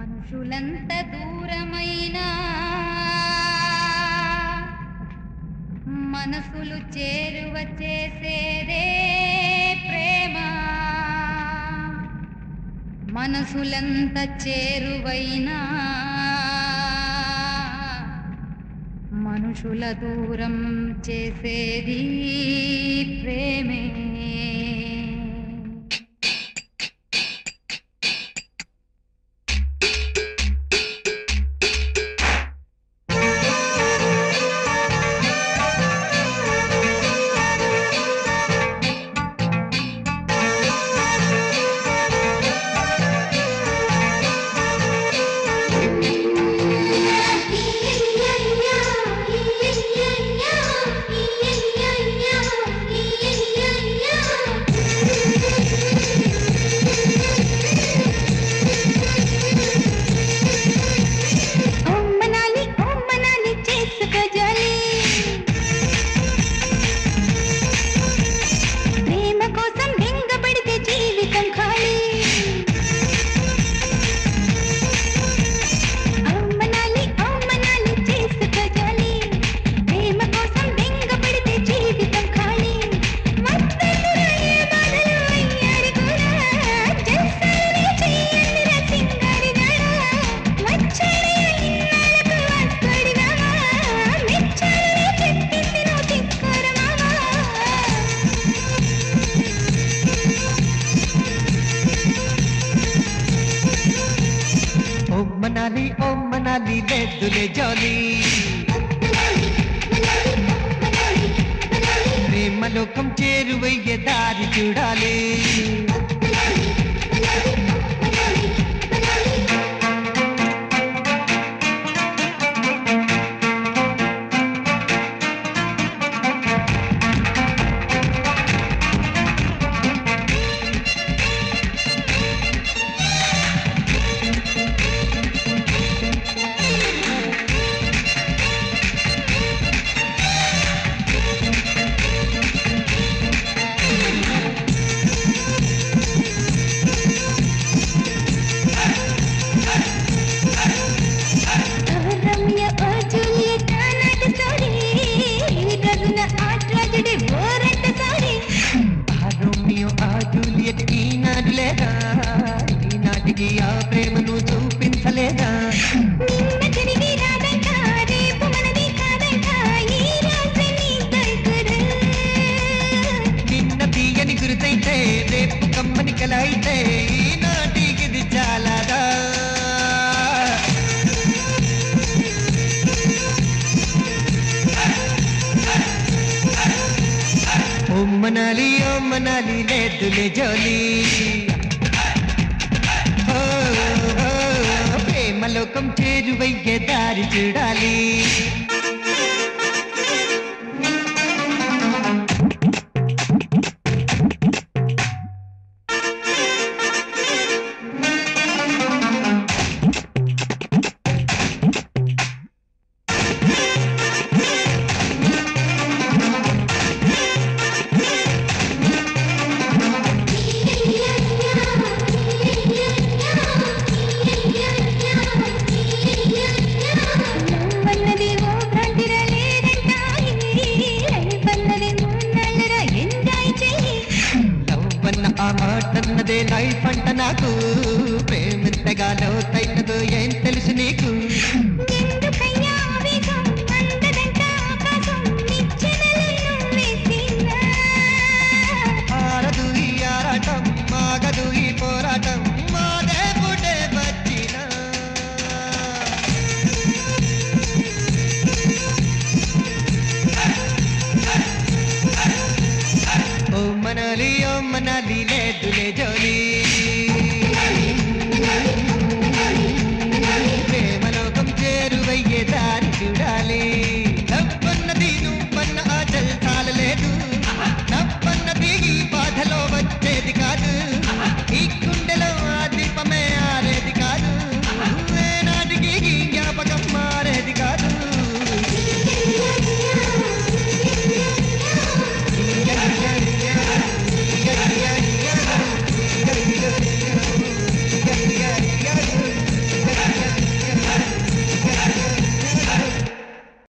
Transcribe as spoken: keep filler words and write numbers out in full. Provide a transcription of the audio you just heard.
మనుషులంత దూరమైనా మనసులు చేరువ చేసేదే ప్రేమ. మనసులంత చేరువైనా మనుషుల దూరం చేసేది ప్రేమే. మనాలి ఓ మనాలి లేదులే జాలి ప్రేమలోకం చేరువయ్యే దారి చూడాలి. ఈనాటికి ఆ ప్రేమను చూపించలేదా? నిన్న తీయని గురుతైతే రేపు కమ్మని కల అయితే ఈనాటికి ఇది చాలాదా? ఓ మనాలి ఓ మనాలి లేదులే జాలి ప్రేమలోకం చేరువయ్యే దారి చూడాలి. ఆ మాటన్నదే లైఫ్ అంట నాకు, ప్రేమింతగా లోతైనదో ఏం తెలుసు నీకు? ఆరదు ఈ ఆరాటం మాగదు ఈ పోరాటం మాదే పుట్టే వచ్చిన. ఓ మనాలి ఓ మనాలి లేదులే జాలి